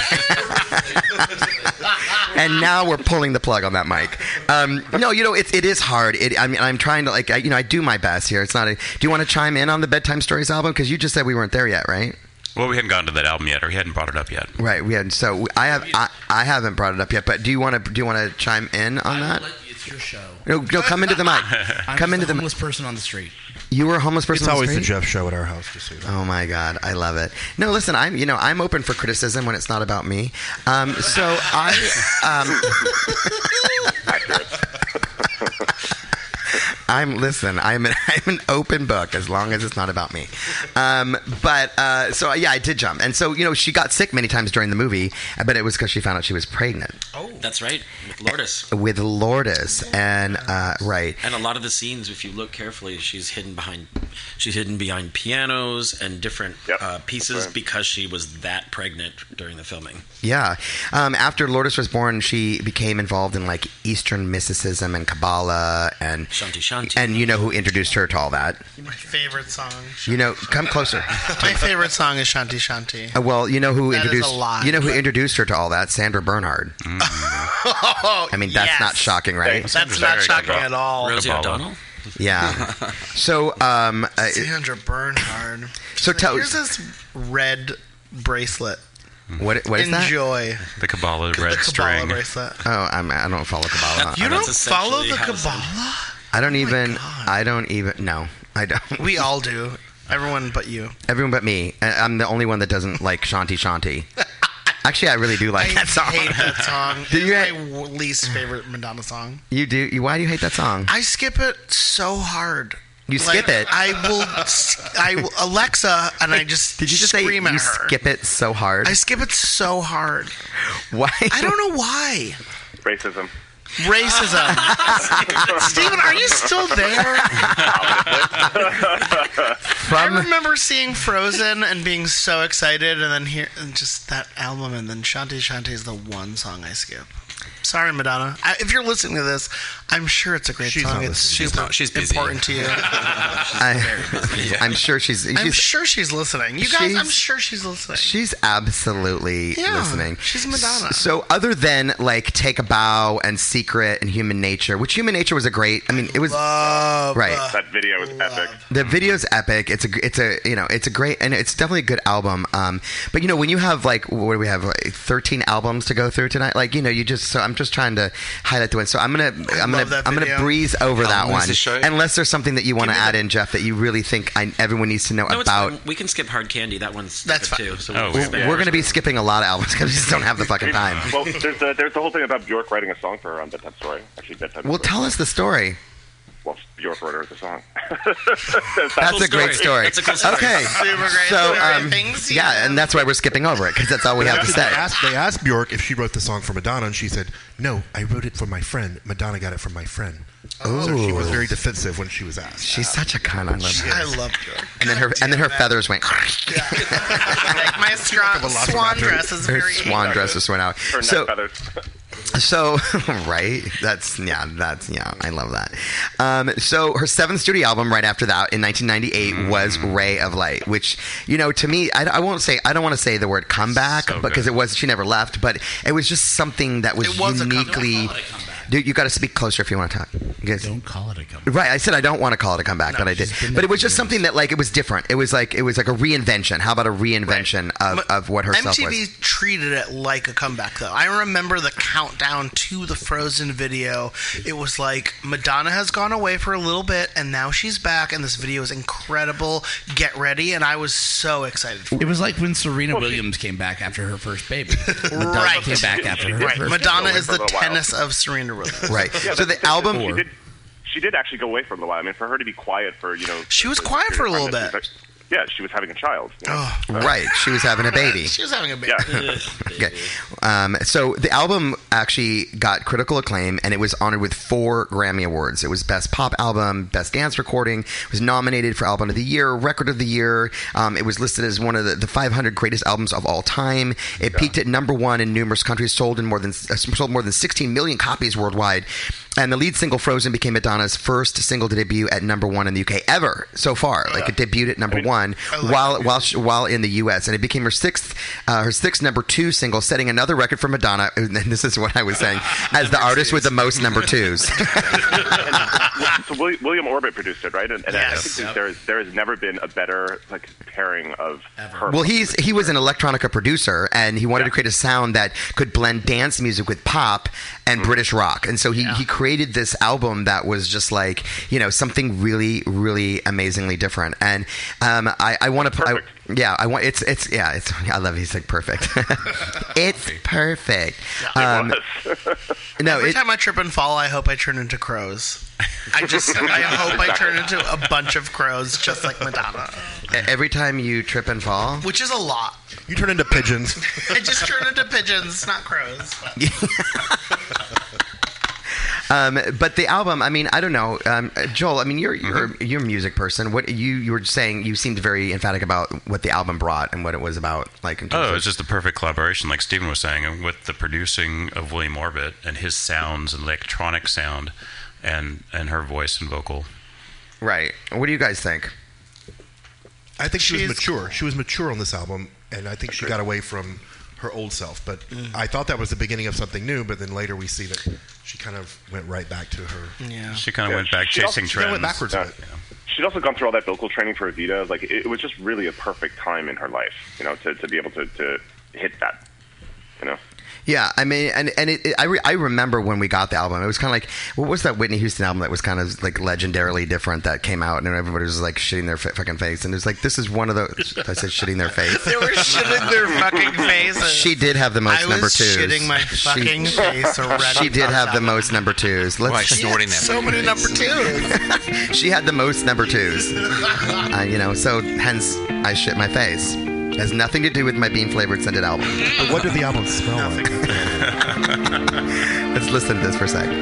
And now we're pulling the plug on that mic. Um, no, you know, it, it is hard. It, I mean, I'm trying to like, I, you know, I do my best here. It's not. A, do you want to chime in on the Bedtime Stories album? Because you just said we weren't there yet, right? Well, we hadn't gotten to that album yet, or he hadn't brought it up yet. Right. We had. So I have. I, I haven't brought it up yet. But do you want to? Do you want to chime in on that? It's your show. No, no. Come into the mic. I'm Come just into a the. homeless person on the street. You were a homeless person. It's on always the street? Jeff show at our house, just so you know. Oh my God, I love it. No, listen, I'm you know I'm open for criticism when it's not about me. Um, so I. Um, I'm listen. I'm an, I'm an open book as long as it's not about me. Um, but uh, so yeah, I did jump, and so you know she got sick many times during the movie, but it was because she found out she was pregnant. Oh, that's right, with Lourdes. With Lourdes, and uh, right. And a lot of the scenes, if you look carefully, she's hidden behind, she's hidden behind pianos and different Yep, uh, pieces right. because she was that pregnant during the filming. Yeah. Um, after Lourdes was born, she became involved in like Eastern mysticism and Kabbalah, and Shanti Shanti. and you know who introduced her to all that? My favorite song. You know, come closer. My favorite song is Shanti Shanti. Uh, well, you know who That is introduced a lie. you know who introduced her to all that? Sandra Bernhard. Oh, I mean, that's yes. not shocking, right? That's not shocking at all. Rosie O'Donnell? Yeah. So, um, uh, Sandra Bernhard. So tell- Here's this red bracelet. what what is that? Enjoy. The Kabbalah red the Kabbalah string. bracelet. Oh, I'm, I don't follow Kabbalah. You I don't That's follow essentially the how Kabbalah? I don't even. I don't even. No, I don't. We all do. Everyone but you. Everyone but me. I- I'm the only one that doesn't like Shanti Shanti. Actually, I really do like I that song. hate that song. Do It's you my hate- w- least favorite Madonna song. You do. You, why do you hate that song? I skip it so hard. You skip it? I will. s- I will- Alexa, and I just Did you just say scream you at her. skip it so hard? I skip it so hard. Why? I don't know why. Racism. Racism. Stephen, are you still there? I remember seeing Frozen and being so excited, and then here, and just that album, and then Shanti Shanti is the one song I skip. Sorry, Madonna. I, if you're listening to this, I'm sure it's a great She's song. not It's listening. super She's not- she's busy. important to you. I, I'm sure she's. she's I'm sure she's listening. You guys, she's- I'm sure she's listening. She's absolutely Yeah, listening. she's Madonna. S- So, other than like Take a Bow and Secret and Human Nature, which Human Nature was a great. I mean, it was Love, right. uh, That video was epic. The video's epic. It's a it's a you know it's a great and it's definitely a good album. Um, but you know when you have like what do we have like thirteen albums to go through tonight? Like you know you just so I'm just trying to highlight the one. So I'm gonna I'm love gonna that I'm gonna video. breeze over that Album is one. the show? Unless there's something that you want to Give me add the- in, Jeff, that you really think I, everyone needs to know No, it's about. fine. We can skip Hard Candy. That one's That's stupid, fine. too. So Oh, we'll we- spare We're going to be it. skipping a lot of albums because we just don't have the fucking time. Well, there's the, there's the whole thing about Bjork writing a song for her on Bedtime Story. Actually, Bedtime Well, Story. tell us the story. Well, Bjork wrote her the song. That's a great story. That's a cool story. Okay, Super great so story. um, Thanks, yeah, yeah. and that's why we're skipping over it because that's all we have to They say. asked, they asked Bjork if she wrote the song for Madonna, and she said, "No, I wrote it for my friend. Madonna got it from my friend." So she was very defensive when she was asked. She's such a cunt. I love her. I love Bjork. And then her and then her feathers went. Like my strong Velociraptor. swan dress is Her very. swan dress just went out. Her neck So feathers. So, right? That's, yeah, that's, yeah, I love that. Um, so, her seventh studio album right after that in nineteen ninety-eight mm. was Ray of Light, which, you know, to me, I, I won't say, I don't want to say the word comeback so because good. it was, she never left, but it was just something that was, was uniquely. Dude, you got to speak closer if you want to talk. You guys, don't call it a comeback. Right, I said I don't want to call it a comeback, no, but I did. But it was just something that, like, it was different. It was like it was like a reinvention. How about a reinvention right. of, of what her M T V stuff was? treated it like a comeback, though. I remember the countdown to the Frozen video. It was like Madonna has gone away for a little bit, and now she's back, and this video is incredible. Get ready, and I was so excited for it. It was like when Serena well, Williams came back after her first baby. Madonna right. came back after her right. first Madonna baby. is the tennis of Serena Williams. Right. Yeah, so the album. She did, she did actually go away for a little while. I mean, for her to be quiet for, you know. She was the, quiet the for a little bit. Like, yeah, she was having a child. You know? Oh, so, right. She was having a baby. She was having a baby. Yeah. Okay. Um, so the album actually got critical acclaim, and it was honored with four Grammy Awards. It was Best Pop Album, Best Dance Recording. It was nominated for Album of the Year, Record of the Year. Um, it was listed as one of the, the five hundred greatest albums of all time. It yeah. peaked at number one in numerous countries, sold in more than uh, sold more than sixteen million copies worldwide. And the lead single, Frozen, became Madonna's first single to debut at number one in the U K ever so far. Like, it debuted at number I mean, one like while while she, while in the U S, and it became her sixth uh, her sixth number two single, setting another record for Madonna. And this is what I was saying, as the artist with the most number twos. and, so William, William Orbit produced it, right? And, and yes. I think yep. there is there has never been a better like pairing of Ever. her. Well, he's he was an electronica producer, and he wanted yeah. to create a sound that could blend dance music with pop and mm. British rock, and so he, yeah. he created. created this album that was just like, you know, something really, really amazingly different. And um, I, I want to, yeah, I want it's, it's, yeah, it's. I love. He's like perfect. It's perfect. Um, no, Every it, time I trip and fall, I hope I turn into crows. I just, I hope I turn into a bunch of crows, just like Madonna. Every time you trip and fall, which is a lot. You turn into pigeons. I just turn into pigeons, not crows. Um, but the album, I mean, I don't know, um, Joel. I mean, you're you're Mm-hmm. you're a music person. What you you were saying, you seemed very emphatic about what the album brought and what it was about. Like, in terms Oh, of- it's just a perfect collaboration, like Stephen was saying, and with the producing of William Orbit and his sounds and electronic sound, and and her voice and vocal. Right. What do you guys think? I think she was She's- mature. She was mature on this album, and I think she got away from her old self. But Mm. I thought that was the beginning of something new. But then later we see that she kind of went right back to her. Yeah, She kind of Yeah, went back she chasing also- trends. She went backwards Yeah. a bit. She'd also gone through all that vocal training for Evita. Like, it, it was just really a perfect time in her life, you know, to, to be able to, to hit that, you know. Yeah, I mean, and and it, it, I re, I remember when we got the album, it was kind of like, what was that Whitney Houston album that was kind of like legendarily different that came out, and everybody was like shitting their f- fucking face, and it was like, this is one of those. I said shitting their face. They were shitting their fucking faces. She did have the most I number was twos. shitting my fucking face already. She did have the most number twos. Let's, Like snorting that. So many number twos. She had the most number twos. Uh, you know, so hence I shit my face. It has nothing to do with my bean flavored scented album. But what did the album smell like? Let's listen to this for a sec.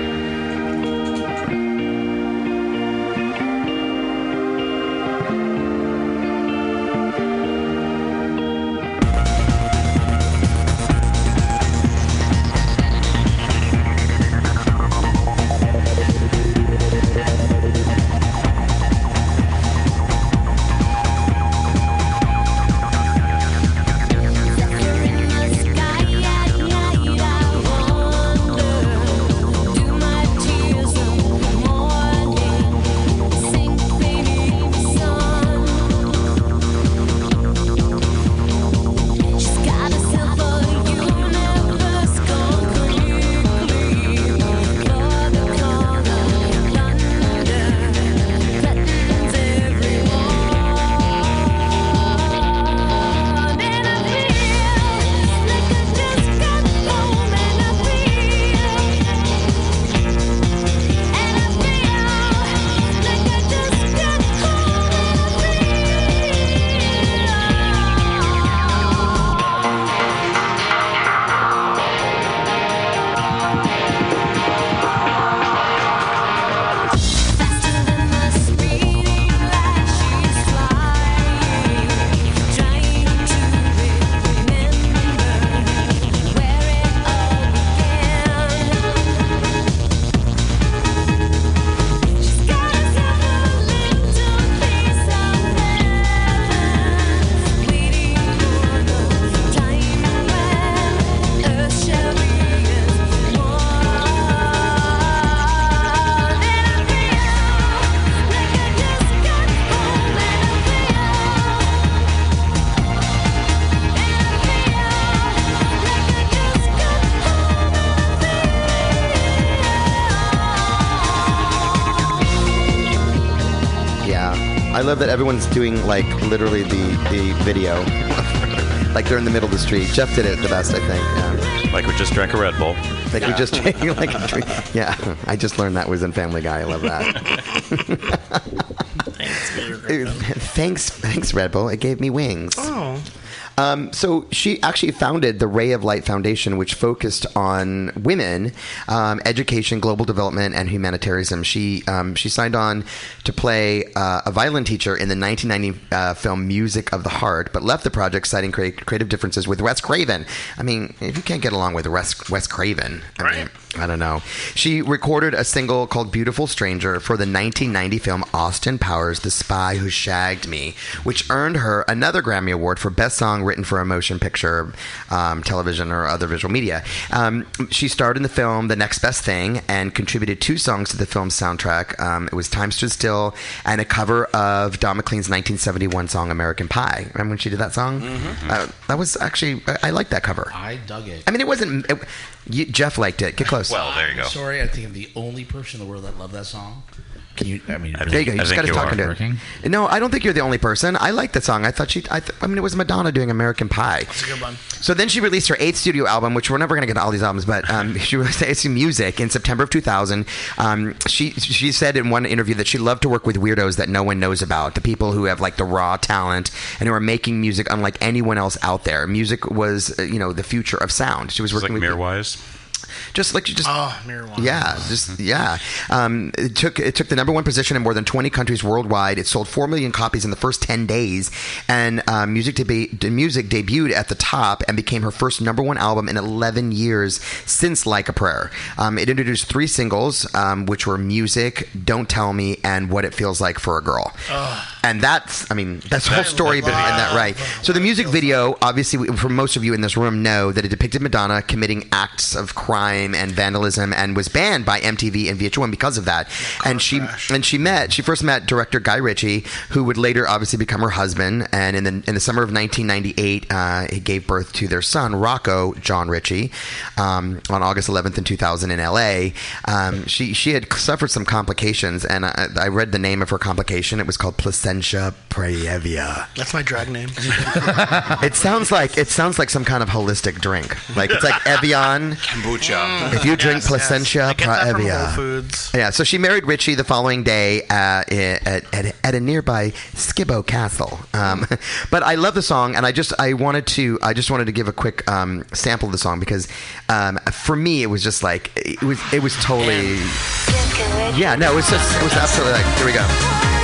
I love that everyone's doing like literally the, the video. Like they're in the middle of the street. Jeff did it the best, I think. Yeah. Like we just drank a Red Bull. Like we just drank like a drink. Yeah, I just learned that was in Family Guy. I love that. thanks, thanks, Red Bull. It gave me wings. Oh. Um, so she actually founded the Ray of Light Foundation, which focused on women, um, education, global development, and humanitarianism. She um, she signed on to play uh, a violin teacher in the nineteen ninety uh, film Music of the Heart, but left the project citing crea- creative differences with Wes Craven. I mean, if you can't get along with Wes, Wes Craven, I right. mean, I don't know. She recorded a single called Beautiful Stranger for the nineteen ninety film Austin Powers' The Spy Who Shagged Me, which earned her another Grammy Award for Best Song Written for a Motion Picture, um, television, or other visual media. Um, she starred in the film The Next Best Thing and contributed two songs to the film's soundtrack. Um, it was Time Stood Still and a cover of Don McLean's nineteen seventy-one song American Pie. Remember when she did that song? Mm-hmm. Uh, that was actually, I, I liked that cover. I dug it. I mean, it wasn't. It, You, Jeff liked it. Get close. Well, there you go. Sorry, I think I'm the only person in the world that loved that song. Can you? I mean, there you go. You I just think got to you talk are. into it. Working? No, I don't think you're the only person. I like that song. I thought she. I, th- I mean, it was Madonna doing American Pie. That's a good one. So then she released her eighth studio album, which we're never going to get to all these albums, but um, she released It's Music in September of two thousand. Um, she she said in one interview that she loved to work with weirdos that no one knows about, the people who have like the raw talent and who are making music unlike anyone else out there. Music was, uh, you know, the future of sound. She was It's working like with Mirrorwise. just like you just Oh, marijuana. yeah, just yeah. Um, it took it took the number one position in more than twenty countries worldwide. It sold four million copies in the first ten days, and uh, music deba- de- music debuted at the top and became her first number one album in eleven years since Like a Prayer. Um, it introduced three singles, um, which were "Music," "Don't Tell Me," and "What It Feels Like for a Girl." Ugh. And that's, I mean, that's the whole story behind that, right? So the music video, obviously, we- for most of you in this room know that it depicted Madonna committing acts of crime and vandalism, and was banned by M T V and V H one because of that. And she and she met, she first met director Guy Ritchie, who would later obviously become her husband. And in the in the summer of nineteen ninety-eight, uh, he gave birth to their son Rocco John Ritchie um, on August eleventh in two thousand in L A. Um, she she had suffered some complications, and I, I read the name of her complication. It was called Placentia Praevia. That's my drag name. It sounds like it sounds like some kind of holistic drink. Like it's like Evian. Kombucha. If you drink Yes, Placentia yes. I get that from Praevia. Whole Foods. Yeah, so she married Ritchie the following day uh, at, at, at a nearby Skibbo Castle. Um, but I love the song, and I just I wanted to I just wanted to give a quick um, sample of the song because um, for me it was just like it was it was totally yeah no it was just it was absolutely like here we go.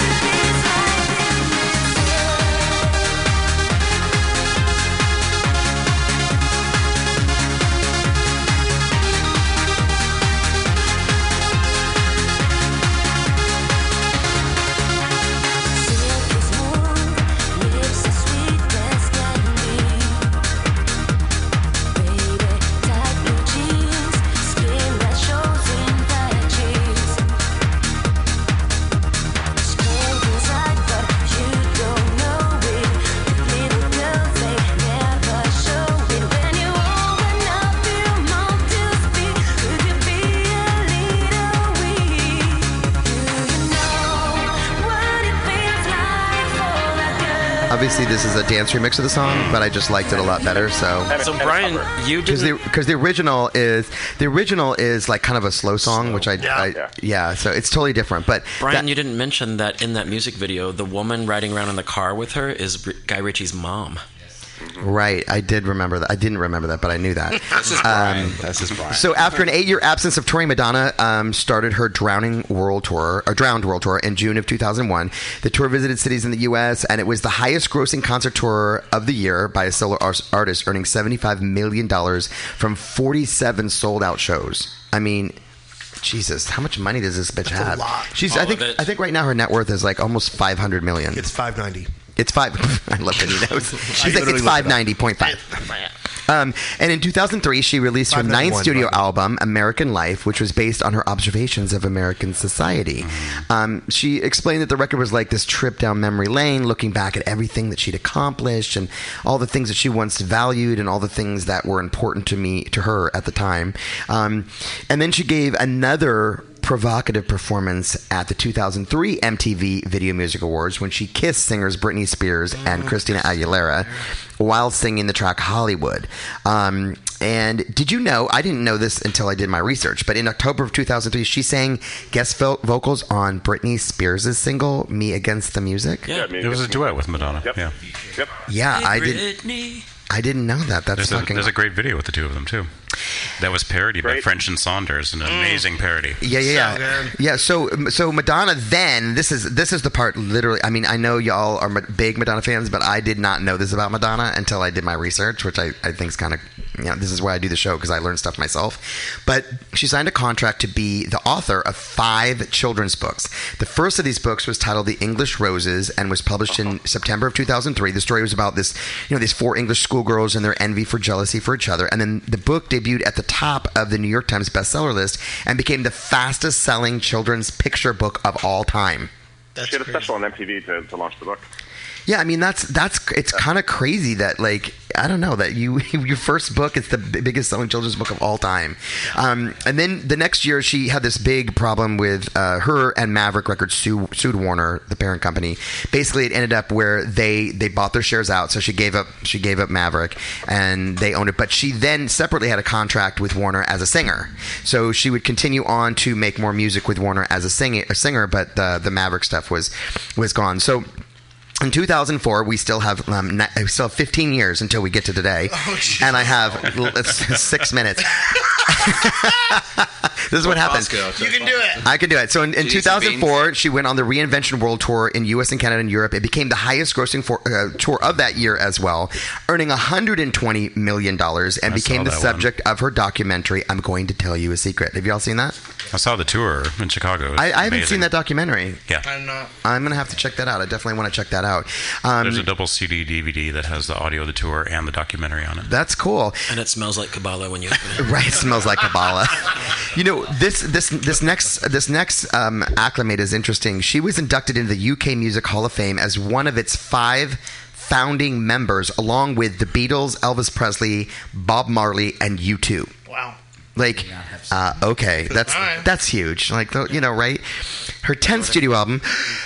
Obviously, this is a dance remix of the song, but I just liked it a lot better. So, So Brian, you because the, didn't. 'cause the original is the original is like kind of a slow song, which I Yeah. I- Yeah. yeah. So it's totally different. But Brian, that- you didn't mention that in that music video, the woman riding around in the car with her is R- Guy Ritchie's mom. right, I did remember that. I didn't remember that, but I knew that. This is Brian. this is Brian. So after an eight-year absence of touring, Madonna um, started her Drowning World Tour, or Drowned World Tour, in June of two thousand one. The tour visited cities in the U S, and it was the highest-grossing concert tour of the year by a solo ar- artist, earning seventy-five million dollars from forty-seven sold-out shows. I mean, Jesus, how much money does this bitch That's a have? lot. She's, All I think, of it. I think right now her net worth is like almost five hundred million. It's five ninety. It's five. I love that he knows. She's like literally it's looked it five up. ninety point five. Um, and in two thousand three, she released her five ninth ninety-one, studio Robbie. album, American Life, which was based on her observations of American society. Um, she explained that the record was like this trip down memory lane, looking back at everything that she'd accomplished and all the things that she once valued and all the things that were important to me, to her at the time. Um, and then she gave another provocative performance at the two thousand three M T V Video Music Awards when she kissed singers Britney Spears and Christina Aguilera while singing the track Hollywood. Um, and did you know, I didn't know this until I did my research, but in October of two thousand three, she sang guest vo- vocals on Britney Spears' single Me Against the Music. Yeah. It was a duet with Madonna. Yep. Yeah. Yep. Yeah, I did. Britney. I didn't know that. That's There's a, fucking. there's a great video with the two of them too. That was parodied by Great. French and Saunders, an amazing parody. Yeah, yeah, So yeah. good. Yeah, so so Madonna then, this is this is the part literally, I mean, I know y'all are ma- big Madonna fans, but I did not know this about Madonna until I did my research, which I, I think is kind of, you know, this is why I do the show, because I learn stuff myself. But she signed a contract to be the author of five children's books. The first of these books was titled The English Roses and was published in September of two thousand three. The story was about this, you know, these four English schoolgirls and their envy for jealousy for each other. And then the book debuted at the top of the New York Times bestseller list and became the fastest selling children's picture book of all time. That's She had a crazy. special on M T V to, to launch the book. Yeah, I mean that's that's it's kind of crazy that like I don't know that you your first book is the b- biggest selling children's book of all time, um, and then the next year she had this big problem with uh, her and Maverick Records sue, sued Warner, the parent company. Basically, it ended up where they they bought their shares out, so she gave up she gave up Maverick and they owned it. But she then separately had a contract with Warner as a singer, so she would continue on to make more music with Warner as a singer, a singer but the the Maverick stuff was was gone. So. In two thousand four, we still have um, ni- we still have fifteen years until we get to today, Oh, and I have l- six minutes. This is what happens. You can do it. I can do it. So in, in two thousand four, she went on the Reinvention World Tour in U S and Canada and Europe. It became the highest-grossing for, uh, tour of that year as well, earning one hundred twenty million dollars, and I became saw the that subject of her documentary. I'm going to tell you a secret. Have you all seen that? I saw the tour in Chicago. It was I, I haven't amazing. seen that documentary. Yeah. I'm not. I'm going to have to check that out. I definitely want to check that out. Um, There's a double C D D V D that has the audio of the tour and the documentary on it. That's cool. And it smells like Kabbalah when you open it. Right, it smells like Kabbalah. You know, this this this next this next um, acclimate is interesting. She was inducted into the U K Music Hall of Fame as one of its five founding members, along with the Beatles, Elvis Presley, Bob Marley, and U two. Wow. Like, uh, okay, that's that's huge. Like, you know, right? Her tenth studio album,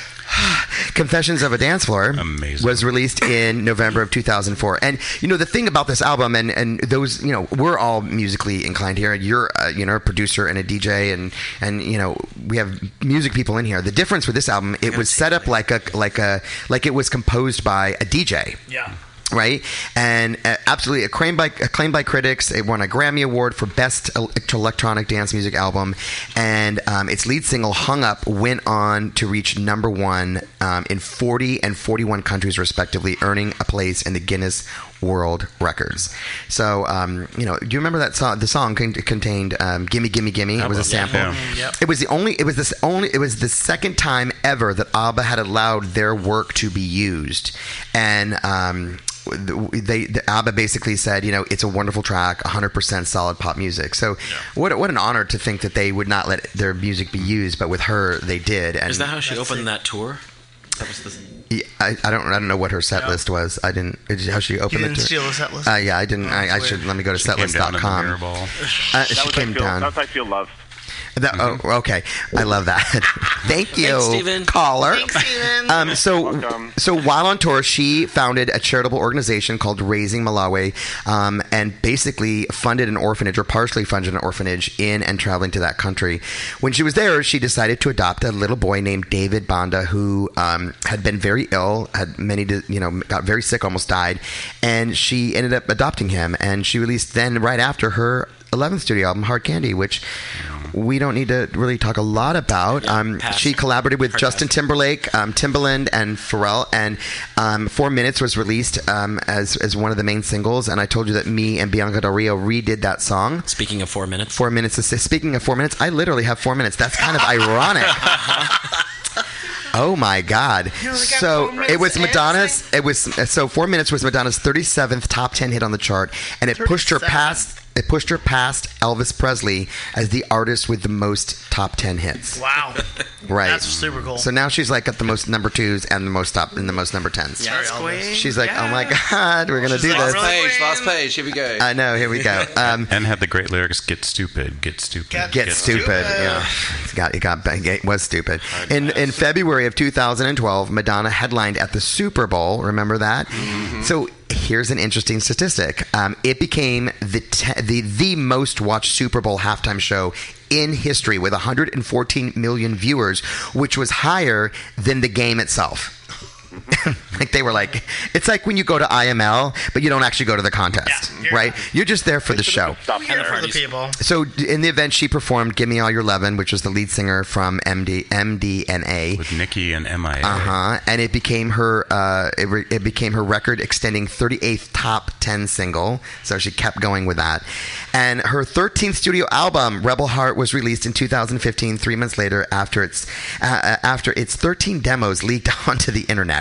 Confessions of a Dance Floor, Amazing. was released in November of two thousand four. And, you know, the thing about this album, and, and those, you know, we're all musically inclined here. You're, uh, you know, a producer and a D J, and, and, you know, we have music people in here. The difference with this album, it was set up like a, like a, like it was composed by a D J. Yeah. Right, and uh, absolutely acclaimed by acclaimed by critics. It won a Grammy Award for Best Electronic Dance Music Album, and um, its lead single "Hung Up" went on to reach number one um, in forty and forty-one countries, respectively, earning a place in the Guinness World Records. So, um, you know, do you remember that song? The song con- contained um, "Gimme, Gimme, Gimme." It was a sample. Yeah. Yep. It was the only. It was this only. It was the second time ever that ABBA had allowed their work to be used, and. Um, They, the ABBA basically said, you know, it's a wonderful track, one hundred percent solid pop music. So, yeah. what what an honor to think that they would not let their music be used, but with her, they did. And is that how she opened that tour? That was the. Yeah, I, I don't I don't know what her set No. list was. I didn't. How she opened You the didn't tour. steal the set list? Uh, yeah, I didn't. Oh, I, I that's should weird. let me go to She came setlist dot down in the com. mirror ball. Uh, That she was came I feel, down. That's I feel love. That, oh, okay. I love that. Thank you, Thanks, Steven. caller. Thanks, Steven. Um, so, Welcome. so while on tour, she founded a charitable organization called Raising Malawi, um, and basically funded an orphanage, or partially funded an orphanage in and traveling to that country. When she was there, she decided to adopt a little boy named David Banda, who um, had been very ill, had many, you know, got very sick, almost died, and she ended up adopting him. And she released then right after her eleventh studio album, Hard Candy, which we don't need to really talk a lot about. Yeah, um, pass. she collaborated with Hard Justin pass. Timberlake, um, Timbaland, and Pharrell, and um, Four Minutes was released um, as as one of the main singles. And I told you that me and Bianca Del Rio redid that song. Speaking of four minutes. Four Minutes. Is, speaking of Four Minutes, I literally have four minutes. That's kind of ironic. Oh my God! So it was Madonna's. It was so Four Minutes was Madonna's thirty-seventh top ten hit on the chart, and it pushed her past. It pushed her past Elvis Presley as the artist with the most top ten hits. Wow. Right. That's super cool. So now she's like got the most number twos and the most top and the most number tens. Yes, queen. She's like, Yeah. oh my God, we're gonna She's do like, this. really? Page, last page. Here we go. I know. Here we go. Um, And had the great lyrics, "Get stupid, get stupid, Get Get stupid. stupid. Yeah, it got it got it was stupid. In in February of two thousand twelve, Madonna headlined at the Super Bowl. Remember that? Mm-hmm. So here's an interesting statistic. Um, it became the te- the the most watched Super Bowl halftime show in history with one hundred fourteen million viewers, which was higher than the game itself. Like they were like, it's like when you go to I M L, but you don't actually go to the contest, Yeah, you're- right? You're just there for the show. Stop We're here there. for the people. So in the event, she performed "Give Me All Your Lovin'," which was the lead singer from M D M D N A. with Nicki and M I A." Uh huh. And it became her. Uh, it, re- it became her record-extending thirty-eighth top ten single. So she kept going with that. And her thirteenth studio album, "Rebel Heart," was released in two thousand fifteen. Three months later, after its uh, after its thirteen demos leaked onto the internet.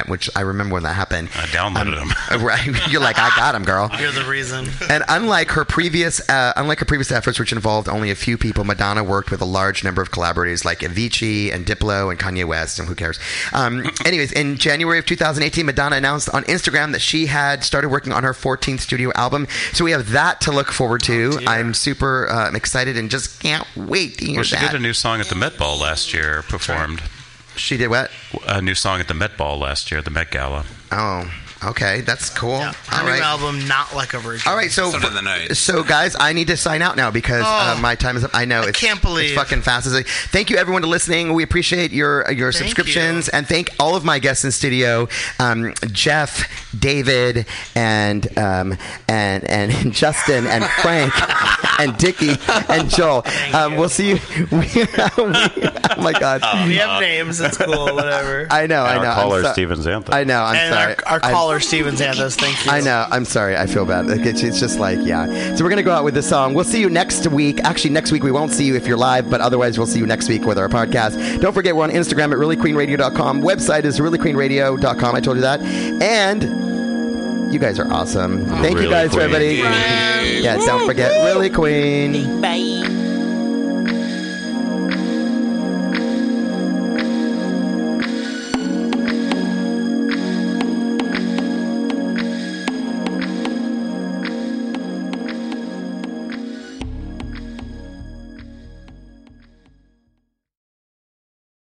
internet, which I remember when that happened. I downloaded Um, them. Right, you're like, I got them, girl. You're the reason. And unlike her previous, uh, unlike her previous efforts, which involved only a few people, Madonna worked with a large number of collaborators like Avicii and Diplo and Kanye West, and who cares? Um, anyways, in January of two thousand eighteen, Madonna announced on Instagram that she had started working on her fourteenth studio album. So we have that to look forward to. Oh, I'm super uh, excited and just can't wait to hear Well, she that. did a new song at the Met Ball last year, performed. She did what? A new song at the Met Ball last year, the Met Gala. Oh, okay, that's cool. Yeah, her All new right. album, Not Like a Virgin. All right, so so guys, I need to sign out now because uh, Oh, my time is up. I know I it's, can't believe. it's fucking fast. Thank you everyone to listening. We appreciate your your Thank subscriptions and thank all of my guests in studio, um, Jeff, David, and um, and and Justin and Frank and Dickie and Joel. Um, we'll see you. We, we, oh my god, we have names. It's cool. Whatever. I know. I And know. our I'm caller, so- Steven Xantha. I know. I'm and sorry. our, our I'm- caller, Steven Xanthos. Thank you. I know. I'm sorry. I feel bad. Like, It's, it's just like, yeah. So we're going to go out with this song. We'll see you next week. Actually, next week we won't see you if you're live, but otherwise we'll see you next week with our podcast. Don't forget, we're on Instagram at really queen radio dot com. Website is really queen radio dot com. I told you that. And you guys are awesome. Thank you Really guys, Queen. everybody. Yeah, don't forget, Really Queen. Bye.